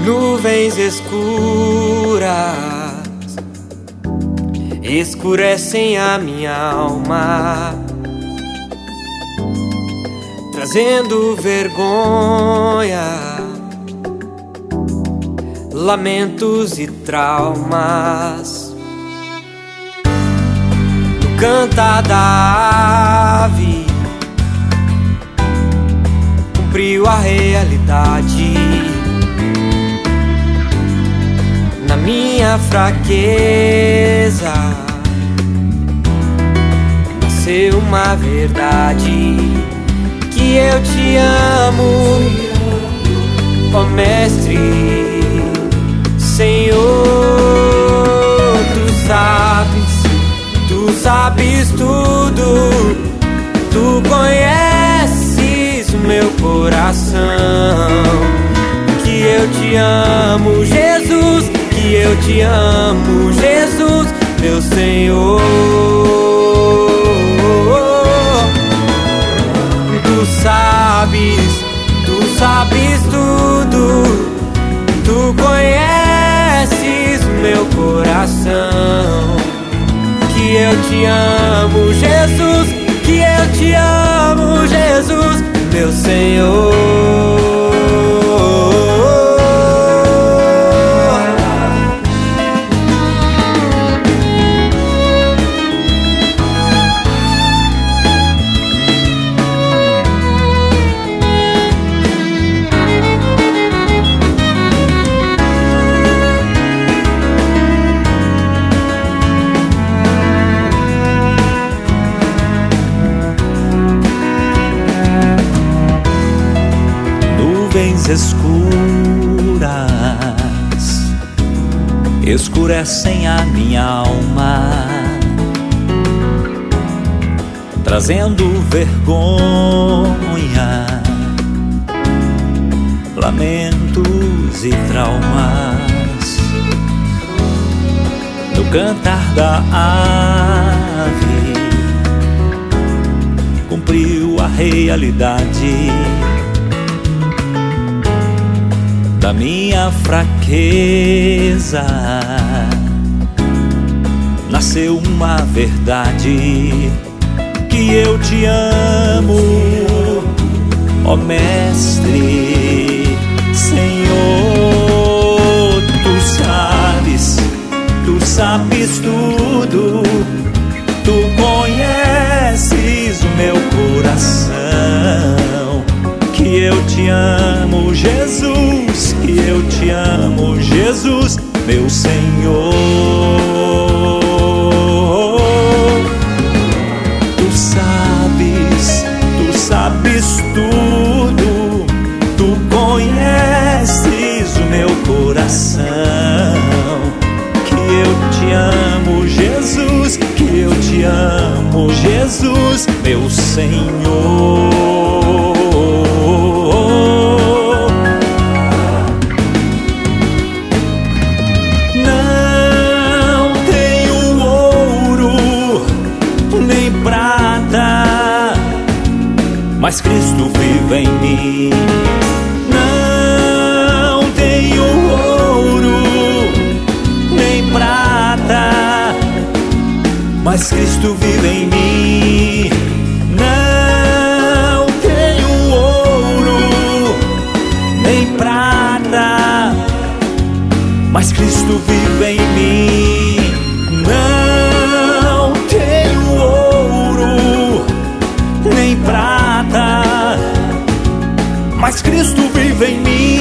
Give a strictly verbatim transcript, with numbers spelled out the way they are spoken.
Nuvens escuras escurecem a minha alma, trazendo vergonha, lamentos e traumas. No cantar da ave cumpriu a realidade. Na minha fraqueza nasceu uma verdade, que eu te amo, ó Mestre, Senhor. Tu sabes, tu sabes tudo, tu conheces o meu coração. Que eu te amo, Jesus, que eu te amo, Jesus, meu Senhor. Tu sabes, tu sabes tudo, tu conheces meu coração. Que eu te amo, Jesus, que eu te amo, Jesus, meu Senhor. Nuvens escuras escurecem a minha alma, trazendo vergonha, lamentos e traumas. No cantar da ave cumpriu a realidade. Da minha fraqueza nasceu uma verdade, que eu te amo, ó Mestre, Senhor. Tu sabes, tu sabes tudo, tu conheces o meu coração. Que eu te amo, Jesus, que eu te amo, Jesus, meu Senhor. Tu sabes, tu sabes tudo, tu conheces o meu coração. Que eu te amo, Jesus, que eu te amo, Jesus, meu Senhor. Mas Cristo vive em mim. Não tenho ouro nem prata, mas Cristo vive em mim. Não tenho ouro nem prata, mas Cristo vive em mim. Não tenho ouro nem prata, mas Cristo vive em mim.